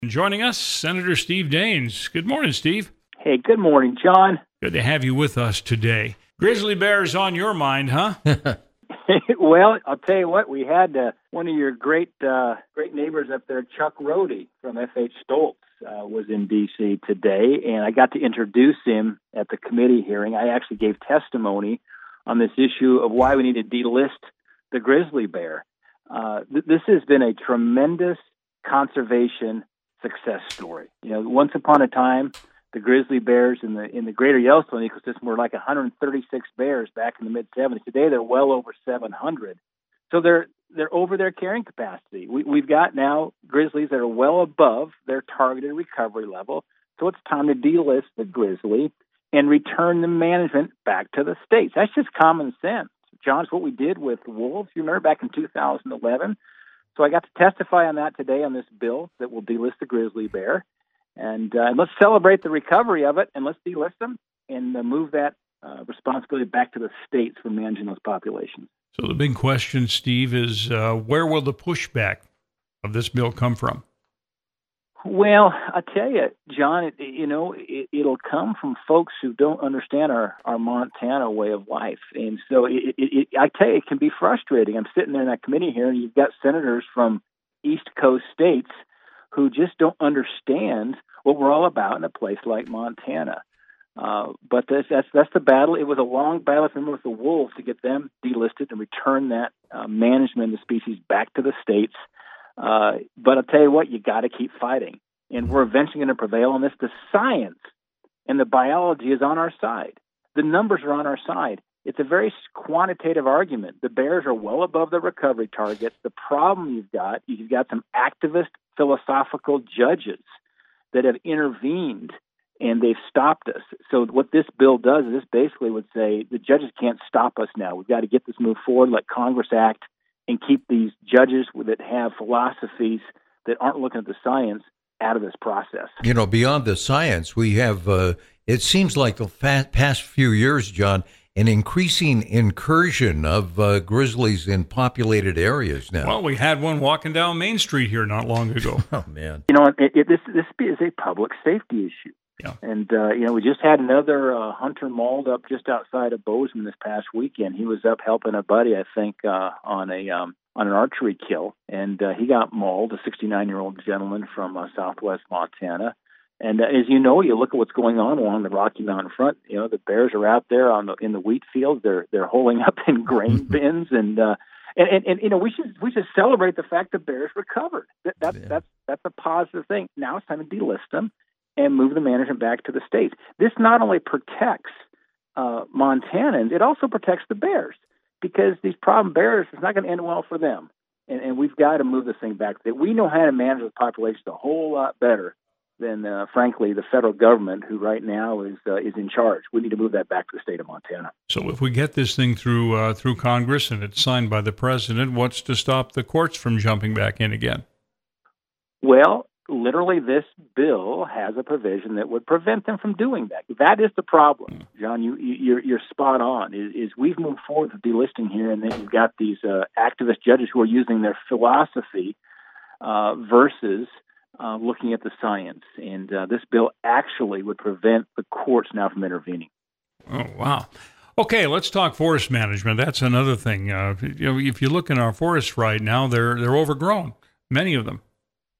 Joining us, Senator Steve Daines. Good morning, Steve. Hey, good morning, John. Good to have you with us today. Grizzly bears on your mind, huh? Well, I'll tell you what, we had one of your great neighbors up there, Chuck Rohde from F.H. Stoltz, was in D.C. today, and I got to introduce him at the committee hearing. I actually gave testimony on this issue of why we need to delist the grizzly bear. This has been a tremendous conservation success story. You know, once upon a time, the grizzly bears in the greater Yellowstone ecosystem were like 136 bears back in the mid-'70s. Today, they're well over 700. So they're over their carrying capacity. We've got now grizzlies that are well above their targeted recovery level. So it's time to delist the grizzly and return the management back to the states. That's just common sense. John, it's what we did with wolves. You remember back in 2011? So I got to testify on that today on this bill that will delist the grizzly bear. And let's celebrate the recovery of it, and let's delist them and move that responsibility back to the states for managing those populations. So the big question, Steve, is where will the pushback of this bill come from? Well, I tell you, John, it'll come from folks who don't understand our Montana way of life. And so I tell you, it can be frustrating. I'm sitting there in that committee here, and you've got senators from East Coast states who just don't understand what we're all about in a place like Montana. But that's the battle. It was a long battle, if you remember, with the wolves to get them delisted and return that management of the species back to the states. But I'll tell you what, you got to keep fighting. And we're eventually going to prevail on this. The science and the biology is on our side. The numbers are on our side. It's a very quantitative argument. The bears are well above the recovery targets. The problem you've got some activist philosophical judges that have intervened and they've stopped us. So what this bill does is this basically would say the judges can't stop us now. We've got to get this move forward, let Congress act, and keep these judges that have philosophies that aren't looking at the science out of this process. You know, beyond the science, we have, it seems like the past few years, John, an increasing incursion of grizzlies in populated areas now. Well, we had one walking down Main Street here not long ago. Oh, man. You know, this is a public safety issue. Yeah. And, we just had another hunter mauled up just outside of Bozeman this past weekend. He was up helping a buddy, I think, on an archery kill, and he got mauled, a 69-year-old gentleman from southwest Montana. And as you know, you look at what's going on along the Rocky Mountain front. You know, the bears are out there in the wheat fields. They're holing up in grain bins, and we should celebrate the fact that bears recovered. That's a positive thing. Now it's time to delist them and move the management back to the states. This not only protects Montanans, it also protects the bears, because these problem bears is not going to end well for them. And we've got to move this thing back. We know how to manage the population a whole lot better than, frankly, the federal government, who right now is in charge. We need to move that back to the state of Montana. So if we get this thing through Congress and it's signed by the president, what's to stop the courts from jumping back in again? Well, literally, this bill has a provision that would prevent them from doing that. That is the problem, John. You're spot on. Is we've moved forward with delisting here, and then you've got these activist judges who are using their philosophy versus looking at the science. And this bill actually would prevent the courts now from intervening. Oh, wow. Okay, let's talk forest management. That's another thing. If you look in our forests right now, they're overgrown, many of them.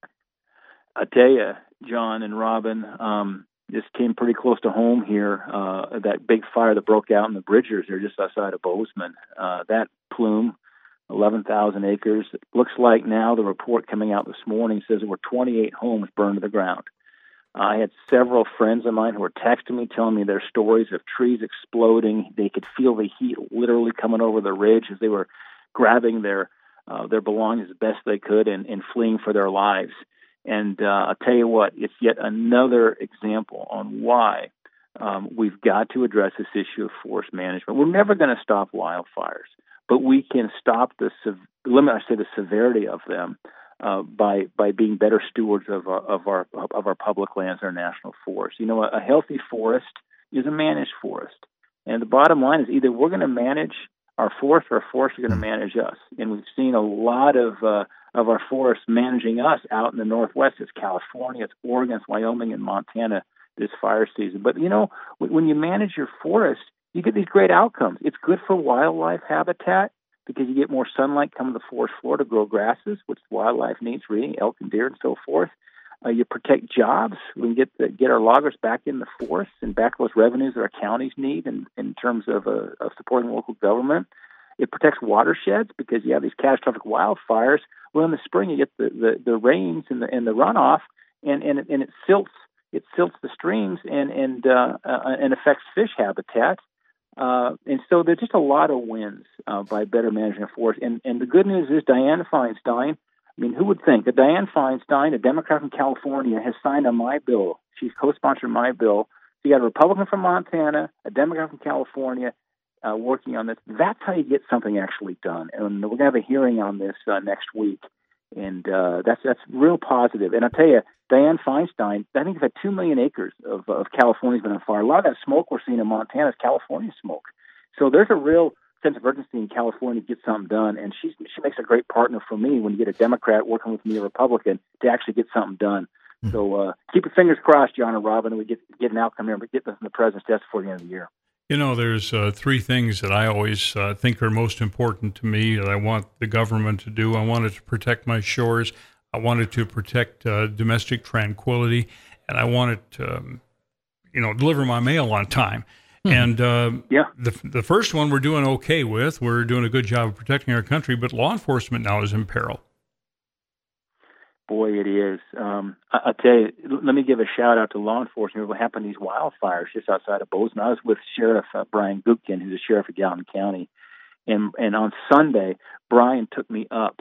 I tell you, John and Robin, this came pretty close to home here. That big fire that broke out in the Bridgers there just outside of Bozeman. That plume, 11,000 acres. It looks like now the report coming out this morning says there were 28 homes burned to the ground. I had several friends of mine who were texting me, telling me their stories of trees exploding. They could feel the heat literally coming over the ridge as they were grabbing their belongings as best they could and fleeing for their lives. And I'll tell you what, it's yet another example on why we've got to address this issue of forest management. We're never going to stop wildfires, but we can stop the severity of them by being better stewards of our public lands, our national forests. You know, a healthy forest is a managed forest, and the bottom line is either we're going to manage our forests or our forests are going to manage us. And we've seen a lot of of our forests managing us out in the Northwest. It's California, it's Oregon, it's Wyoming, and Montana this fire season. But, when you manage your forest, you get these great outcomes. It's good for wildlife habitat because you get more sunlight coming to the forest floor to grow grasses, which wildlife needs for eating, elk and deer and so forth. You protect jobs. We can get our loggers back in the forest and back those revenues that our counties need in terms of supporting local government. It protects watersheds because you have these catastrophic wildfires. Well, in the spring you get the rains and the runoff, and it silts the streams and affects fish habitat. And so there's just a lot of wins by better managing a forest. And the good news is Dianne Feinstein. I mean, who would think that Dianne Feinstein, a Democrat from California, has signed on my bill? She's co-sponsored my bill. So you got a Republican from Montana, a Democrat from California, working on this. That's how you get something actually done. And we're going to have a hearing on this next week. And that's real positive. And I'll tell you, Dianne Feinstein, I think they've had 2 million acres of California's been on fire. A lot of that smoke we're seeing in Montana is California smoke. So there's a real sense of urgency in California to get something done. And she makes a great partner for me when you get a Democrat working with me, a Republican, to actually get something done. Mm-hmm. So keep your fingers crossed, John and Robin, and we get an outcome here and get this in the president's desk before the end of the year. There's 3 things that I always think are most important to me that I want the government to do. I want it to protect my shores. I want it to protect domestic tranquility, and I want it to, deliver my mail on time. And the first one we're doing okay with. We're doing a good job of protecting our country, but law enforcement now is in peril. Boy, it is. I'll tell you, let me give a shout out to law enforcement. What happened to these wildfires just outside of Bozeman? I was with Sheriff Brian Gutkin, who's the sheriff of Gallatin County. And on Sunday, Brian took me up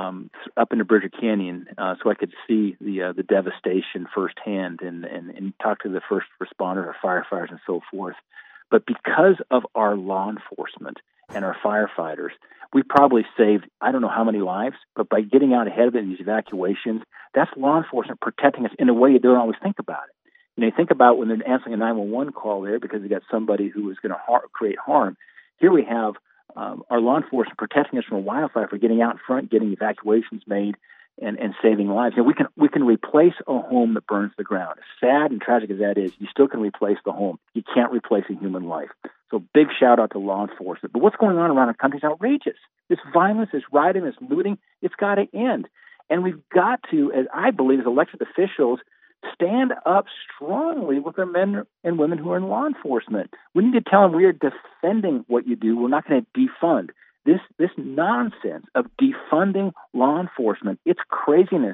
into Bridger Canyon so I could see the devastation firsthand and talk to the first responders, our firefighters, and so forth. But because of our law enforcement and our firefighters, we probably saved, I don't know how many lives, but by getting out ahead of it in these evacuations, that's law enforcement protecting us in a way you don't always think about it. You think about when they're answering a 911 call there because they got somebody who is going to create harm. Here we have our law enforcement protecting us from a wildfire for getting out in front, getting evacuations made, and saving lives. We can replace a home that burns to the ground. As sad and tragic as that is, you still can replace the home. You can't replace a human life. So big shout out to law enforcement. But what's going on around our country is outrageous. This violence, this rioting, this looting, it's got to end. And we've got to, as I believe, as elected officials, stand up strongly with the men and women who are in law enforcement. We need to tell them we are defending what you do. We're not going to defund. This nonsense of defunding law enforcement, it's craziness,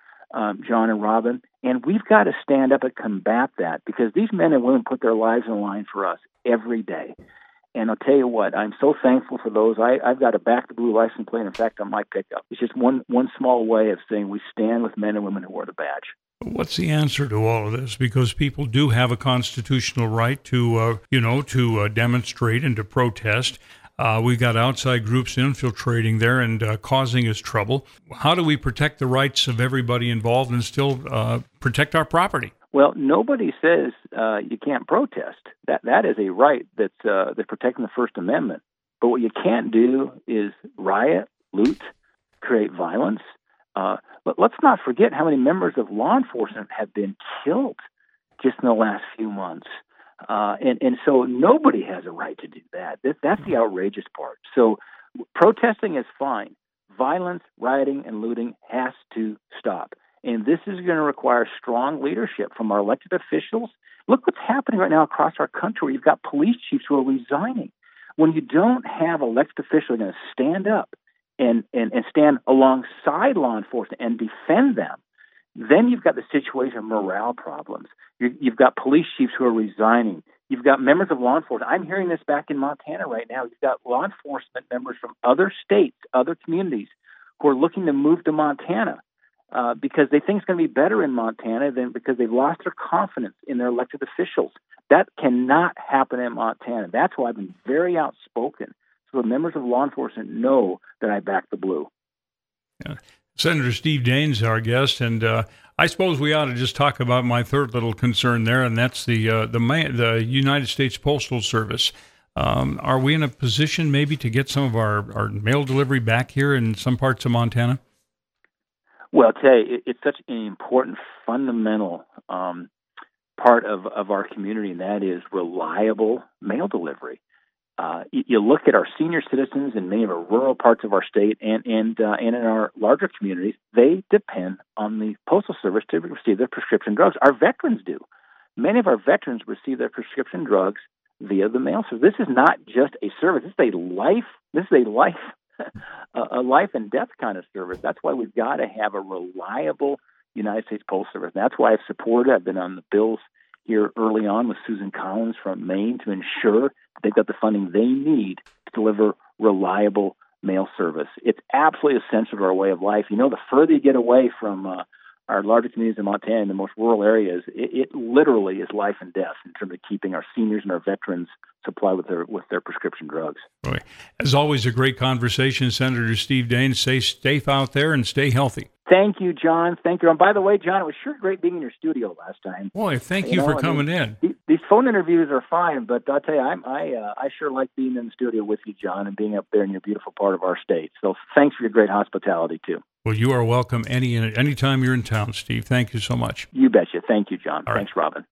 John and Robin, and we've got to stand up and combat that because these men and women put their lives on the line for us every day. And I'll tell you what, I'm so thankful for those. I've got a Back the Blue license plate, in fact, on my pickup. It's just one small way of saying we stand with men and women who wear the badge. What's the answer to all of this? Because people do have a constitutional right to demonstrate and to protest. We've got outside groups infiltrating there and causing us trouble. How do we protect the rights of everybody involved and still protect our property? Well, nobody says you can't protest. That is a right that's protecting the First Amendment. But what you can't do is riot, loot, create violence. But let's not forget how many members of law enforcement have been killed just in the last few months. And so nobody has a right to do that. That's the outrageous part. So protesting is fine. Violence, rioting, and looting has to stop. And this is going to require strong leadership from our elected officials. Look what's happening right now across our country. You've got police chiefs who are resigning. When you don't have elected officials going to stand up and stand alongside law enforcement and defend them, then you've got the situation of morale problems. You've got police chiefs who are resigning. You've got members of law enforcement. I'm hearing this back in Montana right now. You've got law enforcement members from other states, other communities, who are looking to move to Montana because they think it's going to be better in Montana than because they've lost their confidence in their elected officials. That cannot happen in Montana. That's why I've been very outspoken. So the members of law enforcement know that I back the blue. Yeah. Senator Steve Daines, our guest, and I suppose we ought to just talk about my third little concern there, and that's the United States Postal Service. Are we in a position maybe to get some of our mail delivery back here in some parts of Montana? Well, I'll tell you, it's such an important, fundamental part of our community, and that is reliable mail delivery. You look at our senior citizens in many of our rural parts of our state and in our larger communities, they depend on the Postal Service to receive their prescription drugs. Our veterans do. Many of our veterans receive their prescription drugs via the mail service. This is not just a service. This is a life and death kind of service. That's why we've got to have a reliable United States Postal Service. And that's why I've been on the bills here early on with Susan Collins from Maine to ensure they've got the funding they need to deliver reliable mail service. It's absolutely essential to our way of life. You know, the further you get away from our larger communities in Montana, in the most rural areas, it literally is life and death in terms of keeping our seniors and our veterans supplied with their prescription drugs. Right. As always, a great conversation, Senator Steve Daines. Stay safe out there and stay healthy. Thank you, John. Thank you. And by the way, John, it was sure great being in your studio last time. Boy, thank you for coming in. These phone interviews are fine, but I'll tell you, I sure like being in the studio with you, John, and being up there in your beautiful part of our state. So thanks for your great hospitality, too. Well, you are welcome anytime you're in town, Steve. Thank you so much. You betcha. Thank you, John. All Thanks, right. Robin.